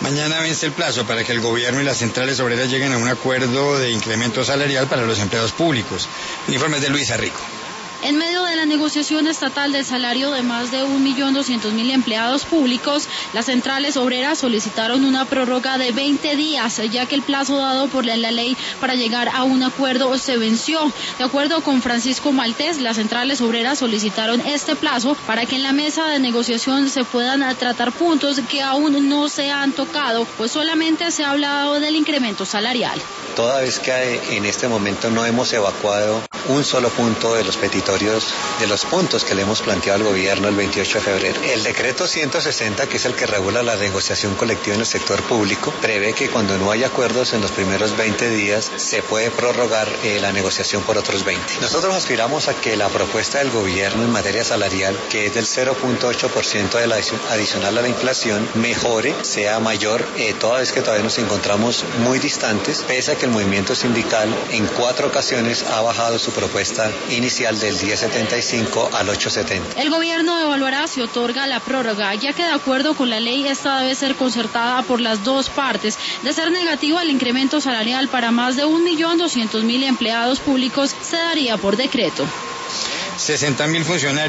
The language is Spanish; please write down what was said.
Mañana vence el plazo para que el gobierno y las centrales obreras lleguen a un acuerdo de incremento salarial para los empleados públicos. El informe es de Luisa Rico. En medio de la negociación estatal del salario de más de 1.200.000 empleados públicos, las centrales obreras solicitaron una prórroga de 20 días, ya que el plazo dado por la ley para llegar a un acuerdo se venció. De acuerdo con Francisco Maltés, las centrales obreras solicitaron este plazo para que en la mesa de negociación se puedan tratar puntos que aún no se han tocado, pues solamente se ha hablado del incremento salarial. Toda vez que en este momento no hemos evacuado un solo punto de los petitorios, de los puntos que le hemos planteado al gobierno el 28 de febrero. El decreto 160, que es el que regula la negociación colectiva en el sector público, prevé que cuando no haya acuerdos en los primeros 20 días, se puede prorrogar la negociación por otros 20. Nosotros aspiramos a que la propuesta del gobierno en materia salarial, que es del 0.8% de la adicional a la inflación, mejore, sea mayor, toda vez que todavía nos encontramos muy distantes, pese a que el movimiento sindical en 4 ocasiones ha bajado su propuesta inicial del 10.75 al 8.70. El gobierno evaluará si otorga la prórroga, ya que de acuerdo con la ley esta debe ser concertada por las dos partes. De ser negativo, el incremento salarial para más de 1.200.000 empleados públicos se daría por decreto. 60.000 funcionarios